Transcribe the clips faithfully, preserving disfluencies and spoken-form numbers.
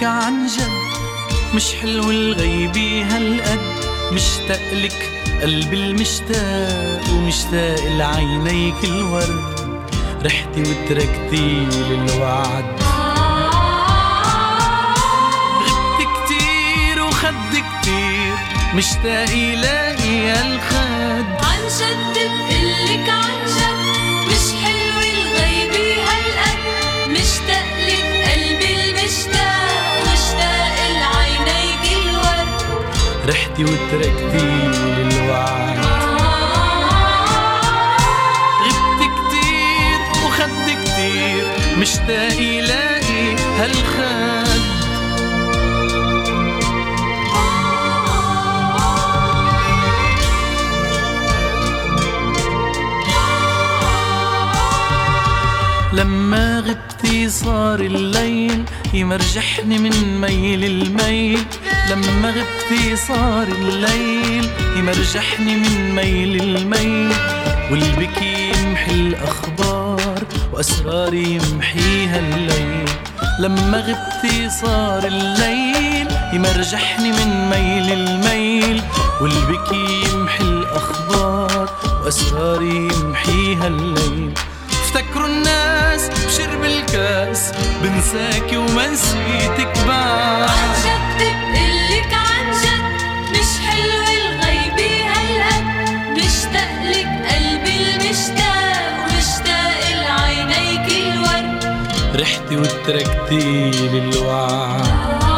عن جد، مش حلو الغيبي هالقد. مشتاقلك قلبي المشتاق، ومشتاق لعينيك الورد. رحتي وتركتي للوعد، غبت كتير وخد كتير، مشتاق يلاقي هالخد. عن جد بقلك عن جد، مش حلو الغيبي هالقد. مشتاقلك قلبي المشتاق، واشتاق لعينيك الورد. رحتي وتركتي للوعد، غبت كتير وخد كتير، مشتاق يلاقي هالخد. لما غبتي صار الليل يمرجحني من ميل الميل. لما غبتي صار الليل يمرجحني من ميل الميل. والبكي يمحي الأخبار، وأسراري يمحيها الليل. لما غبتي صار الليل يمرجحني من ميل الميل. والبكي يمحي الأخبار، وأسراري يمحيها الليل. افتكروا الناس بشرب الكاس، بنساكي وما نسيتك بعد. عن جد بقلك عن جد، مش حلو الغيبي هالقد. مشتاقلك قلبي المشتاق، ومشتاق لعينيك الورد. رحتي وتركتي للوعد،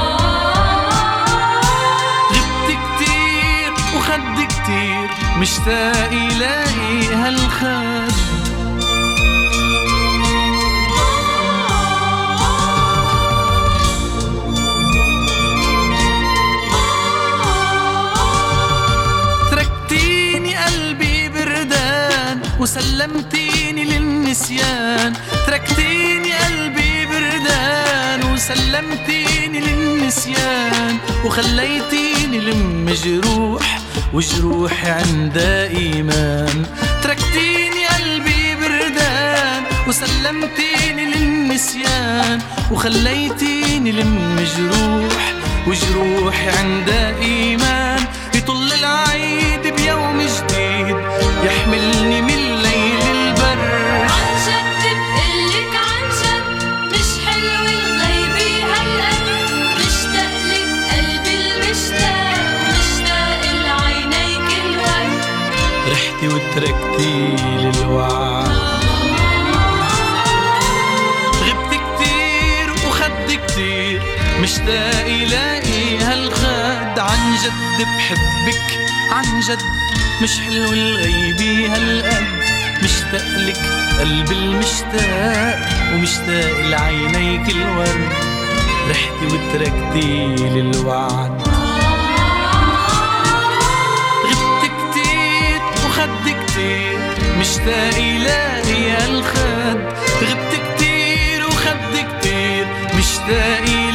غبت كتير وخد كتير، مشتاق يلاقي هالخد. وسلمتيني للنسيان، تركتيني قلبي بردان. وسلمتيني للنسيان، وخليتيني لم جروح، وجروحي عندها إيمان. تركتيني قلبي بردان، وسلمتيني للنسيان. وخليتيني لم جروح، وجروحي عندها إيمان. يطل العيد بيوم جديد، يحملني من ليل البر. عن جد بقلك عن جد، مش حلو الغيبي هالقد. مشتاقلك قلبي المشتاق، ومشتاق لعينيك الورد. رحتي وتركتي للوعد، غبت كتير وخد كتير، مشتاق يلاقي هالخد. عن جد بحبك عن جد، مش حلو الغيبي هالقد. مشتاقلك قلبي المشتاق، ومشتاق لعينيك الورد. رحتي وتركتي للوعد، غبت كتير وخد كتير، مشتاق يلاقي هالخد. غبت كتير وخد كتير، مشتاق